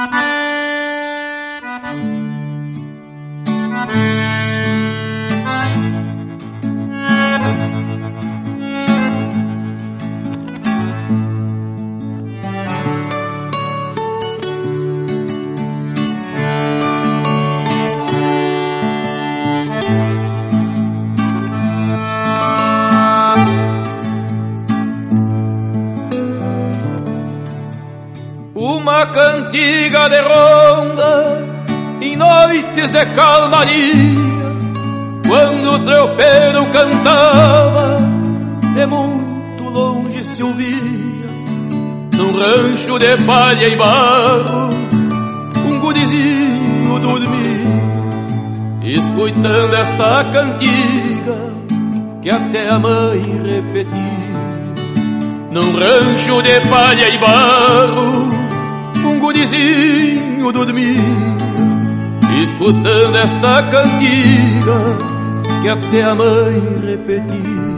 Uma cantiga de ronda em noites de calmaria, quando o tropeiro cantava, de muito longe se ouvia, num rancho de palha e barro, um gurizinho dormia, escutando esta cantiga que até a mãe repetia. Num rancho de palha e barro, um gurizinho dormia, escutando esta cantiga que até a mãe repetia.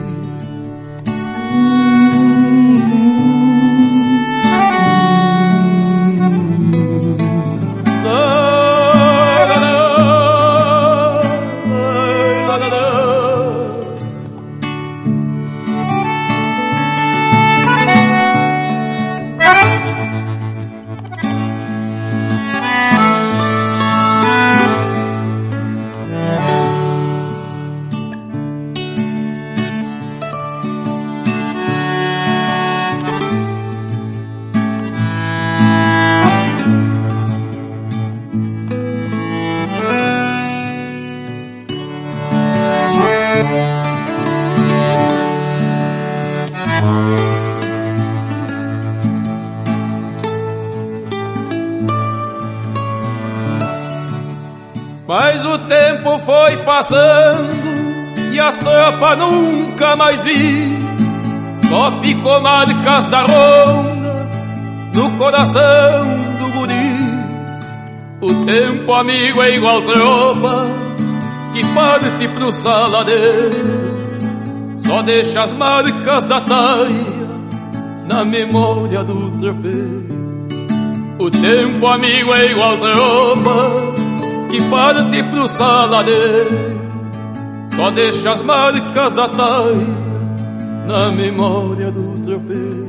Mas o tempo foi passando e as tropas nunca mais vi. Só ficou marcas da ronda no coração do guri. O tempo, amigo, é igual tropa que parte pro saladeiro, só deixa as marcas da taia na memória do tropeiro. O tempo, amigo, é igual tropa que parte pro saladeiro, só deixa as marcas da taia na memória do tropeiro.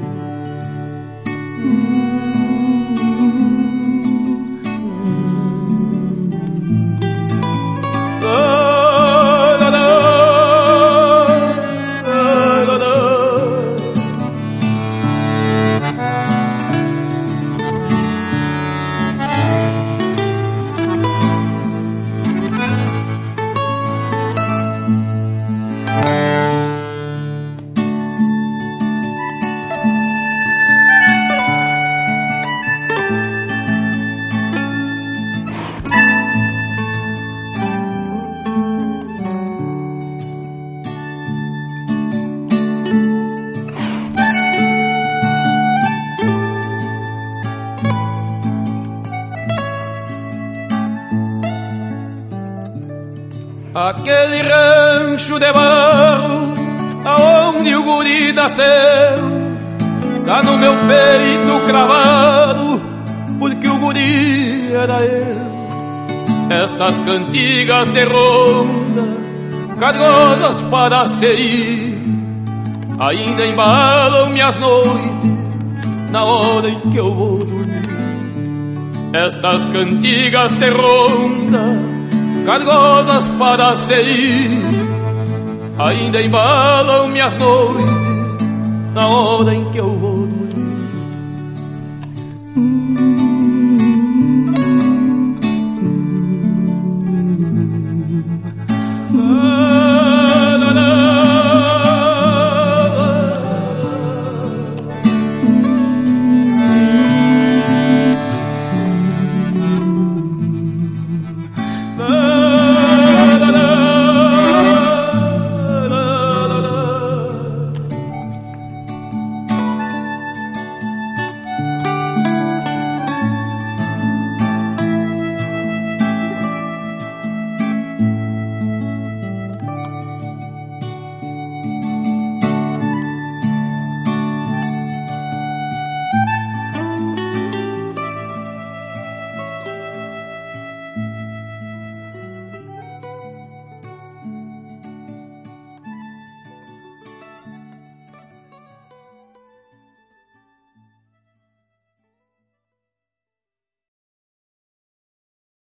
Aquele rancho de barro aonde o guri nasceu tá no meu peito cravado, porque o guri era eu. Estas cantigas de ronda, cargosas para serir, ainda embalam minhas noites na hora em que eu vou dormir. Estas cantigas de ronda, cargosas para serir, ainda embalam minhas noites na hora em que eu vou dormir.